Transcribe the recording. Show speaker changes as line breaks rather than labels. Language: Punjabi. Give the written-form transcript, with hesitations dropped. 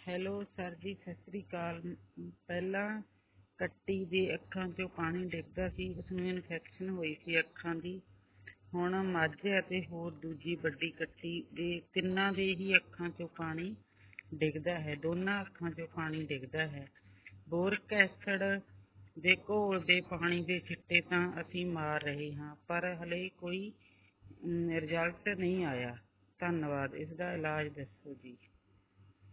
ਹੈਲੋ ਸਰ ਜੀ, ਸਤਿ ਸ੍ਰੀ ਅਕਾਲ। ਪਹਿਲਾਂ ਕੱਟੀ ਦੇ ਅੱਖਾਂ 'ਚੋਂ ਪਾਣੀ ਡਿੱਗਦਾ ਸੀ, ਉਸਨੂੰ ਇਨਫੈਕਸ਼ਨ ਹੋਈ ਸੀ ਅੱਖਾਂ ਦੀ। ਹੁਣ ਮੱਝ ਅਤੇ ਹੋਰ ਦੂਜੀ ਵੱਡੀ ਕੱਟੀ ਦੇ ਤਿੰਨਾਂ ਦੇ ਹੀ ਅੱਖਾਂ 'ਚੋਂ ਪਾਣੀ ਡਿੱਗਦਾ ਹੈ, ਦੋਨਾਂ ਅੱਖਾਂ 'ਚੋਂ ਪਾਣੀ ਡਿੱਗਦਾ ਹੈ। ਬੋਰਿਕ ਐਸਿਡ ਦੇ ਘੋਲ ਦੇ ਪਾਣੀ ਦੇ ਛਿੱਟੇ ਤਾਂ ਅਸੀਂ ਮਾਰ ਰਹੇ ਹਾਂ, ਪਰ ਹਲੇ ਕੋਈ ਰਿਜ਼ਲਟ ਨਹੀਂ ਆਇਆ। ਧੰਨਵਾਦ। ਇਸ ਦਾ ਇਲਾਜ ਦੱਸੋ ਜੀ।